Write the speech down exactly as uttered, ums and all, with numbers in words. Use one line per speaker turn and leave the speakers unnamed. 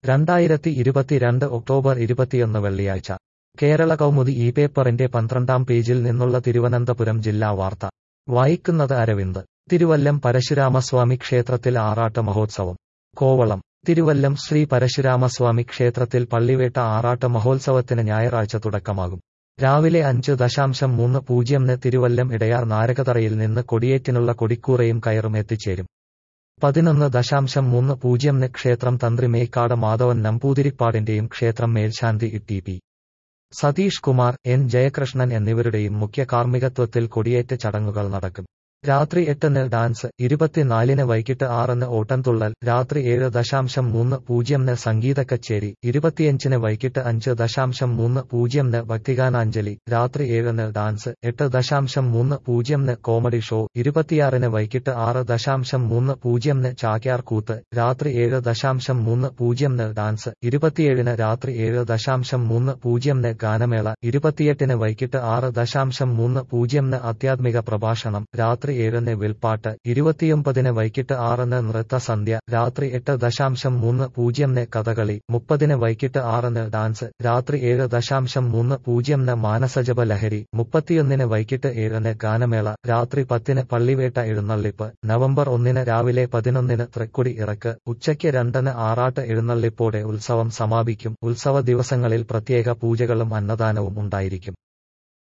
രണ്ടായിരത്തി ഇരുപത്തിരണ്ട് ഒക്ടോബർ ഇരുപത്തിയൊന്ന് വെള്ളിയാഴ്ച കേരള കൗമുദി ഈ പേപ്പറിന്റെ പന്ത്രണ്ടാം പേജിൽ നിന്നുള്ള തിരുവനന്തപുരം ജില്ലാ വാർത്ത വായിക്കുന്നത് അരവിന്ദ്. തിരുവല്ലം പരശുരാമസ്വാമി ക്ഷേത്രത്തിൽ ആറാട്ട് മഹോത്സവം. കോവളം. തിരുവല്ലം ശ്രീ പരശുരാമസ്വാമി ക്ഷേത്രത്തിൽ പള്ളിവേട്ട ആറാട്ട് മഹോത്സവത്തിന് ഞായറാഴ്ച തുടക്കമാകും. രാവിലെ അഞ്ച് ദശാംശം മൂന്ന് പൂജ്യംന് തിരുവല്ലം ഇടയാർ നാരകതറയിൽ നിന്ന് കൊടിയേറ്റിനുള്ള കൊടിക്കൂറയും കയറും എത്തിച്ചേരും. പതിനൊന്ന് ദശാംശം മൂന്ന് പൂജ്യംന് ക്ഷേത്രം തന്ത്രി മേക്കാട് മാധവൻ നമ്പൂതിരിപ്പാടിന്റെയും ക്ഷേത്രം മേൽശാന്തി T P Satheesh Kumar, N Jayakrishnan എന്നിവരുടെയും മുഖ്യ കാർമ്മികത്വത്തിൽ കൊടിയേറ്റ് ചടങ്ങുകൾ നടക്കും. രാത്രി എട്ടിന് ഡാൻസ്, ഇരുപത്തിനാലിന് വൈകിട്ട് ആറിന് ഓട്ടംതുള്ളൽ, രാത്രി ഏഴ് ദശാംശം മൂന്ന് പൂജ്യംന് സംഗീത കച്ചേരി, ഇരുപത്തിയഞ്ചിന് വൈകിട്ട് അഞ്ച് ദശാംശം മൂന്ന് പൂജ്യംന് ഭക്തിഗാനാഞ്ജലി, രാത്രി ഏഴിന് ഡാൻസ്, എട്ട് ദശാംശം മൂന്ന് പൂജ്യംന് കോമഡി ഷോ, ഇരുപത്തിയാറിന് വൈകിട്ട് ആറ് ദശാംശം മൂന്ന് പൂജ്യംന് ചാക്യാർകൂത്ത്, രാത്രി ഏഴ് ദശാംശം മൂന്ന് പൂജ്യംന് ഡാൻസ്, ഇരുപത്തിയേഴിന് രാത്രി ഏഴ് ദശാംശം മൂന്ന് പൂജ്യംന് ഗാനമേള, ഇരുപത്തിയെട്ടിന് വൈകിട്ട് ആറ് ദശാംശം മൂന്ന് പൂജ്യംന് ആധ്യാത്മിക പ്രഭാഷണം, രാത്രി ഏഴിന് വിൽപ്പാട്ട്, ഇരുപത്തിയൊമ്പതിന് വൈകിട്ട് ആറിന് നൃത്തസന്ധ്യ, രാത്രി എട്ട് ദശാംശം മൂന്ന് പൂജ്യംന് കഥകളി, മുപ്പതിന് വൈകിട്ട് ആറിന് ഡാൻസ്, രാത്രി ഏഴ് ദശാംശം മൂന്ന് പൂജ്യംന് മാനസജപ ലഹരി, മുപ്പത്തിയൊന്നിന് വൈകിട്ട് ഏഴിന് ഗാനമേള, രാത്രി പത്തിന് പള്ളിവേട്ട എഴുന്നള്ളിപ്പ്, നവംബർ ഒന്നിന് രാവിലെ പതിനൊന്നിന് തൃക്കൊടി ഇറക്ക്, ഉച്ചയ്ക്ക് രണ്ടിന് ആറാട്ട് എഴുന്നള്ളിപ്പോടെ ഉത്സവം സമാപിക്കും. ഉത്സവ ദിവസങ്ങളിൽ പ്രത്യേക പൂജകളും അന്നദാനവും ഉണ്ടായിരിക്കും.